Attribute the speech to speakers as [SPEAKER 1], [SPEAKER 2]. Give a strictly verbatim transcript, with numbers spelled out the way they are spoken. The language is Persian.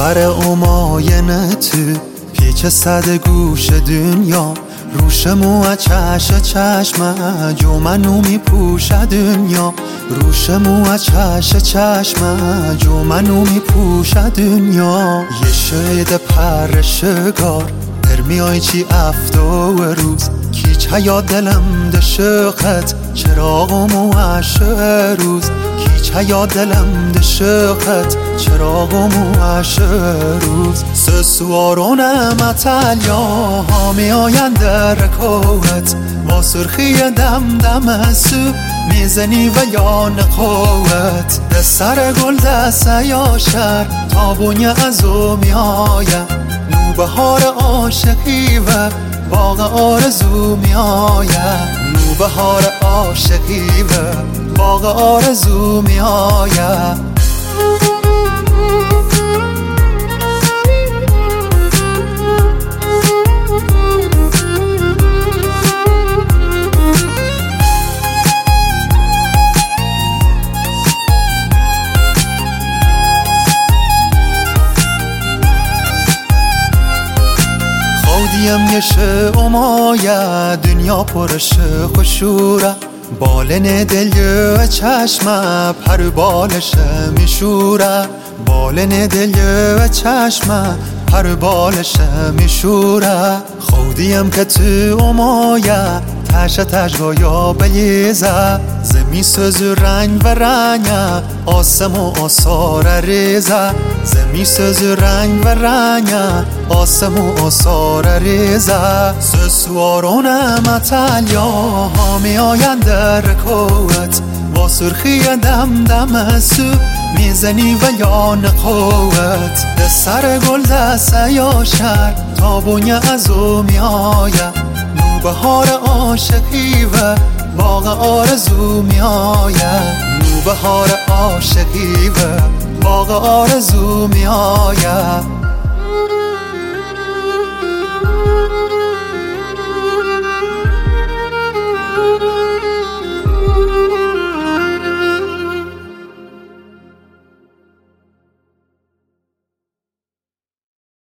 [SPEAKER 1] باور اماینه تو پیچ صد گوش دنیا روشمو چش چشم جو منو میپوشه دنیا روشمو چش چشم جو منو میپوشه دنیا یه شید پرشگار میای چی افتو روز کی چیا دلم دشقت چراغمو عشق روز کی چیا دلم دشقت چراغمو عشق روز سسوارون متلیا ها می آین در رکوت با سرخی دم دم سو میزنی و یا نقوت به سر گل دست یا شر تابونی از او می آید نوبهار عاشقی و باغ آرزو می آید نوبهار عاشقی و باغ آرزو می آید دیم یه شعمایه دنیا پرش خوشوره بالن دل یه چشمه پر بالش میشوره بالن دل یه چشمه پر بالش میشوره خودیم که تو امایه تش تش گایا بلیزه زمی سوز رنگ و رنگه آسم و آثار ریزه زمی سوز رنگ و رنگه آسم و آثار ریزه سسوارون متلیا ها می آین در رکوت با سرخی دم دم سو میزنی و یا نقوت به سر گل دست یا شر تابونی از او می آید نوبهار عاشقی و باغ آرزو می آید نوبهار عاشقی و باغ آرزو می آید